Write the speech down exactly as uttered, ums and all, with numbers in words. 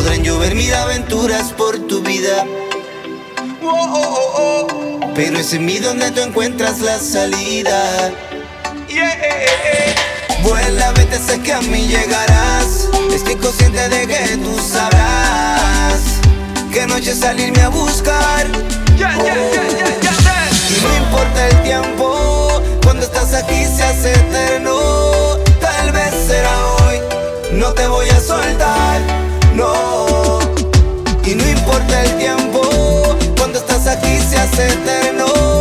Podrán llover mil aventuras por tu vida, oh, oh, oh, oh. Pero es en mí donde tú encuentras la salida. Yeah. Vuela, vete, sé que a mí llegarás. Estoy consciente de que tú sabrás que noche salirme a buscar. Yeah, yeah, yeah, yeah, yeah. Y no importa el tiempo, cuando estás aquí se hace eterno. Tal vez será hoy, no te voy a soltar, no. Y no importa el tiempo, cuando estás aquí se hace eterno.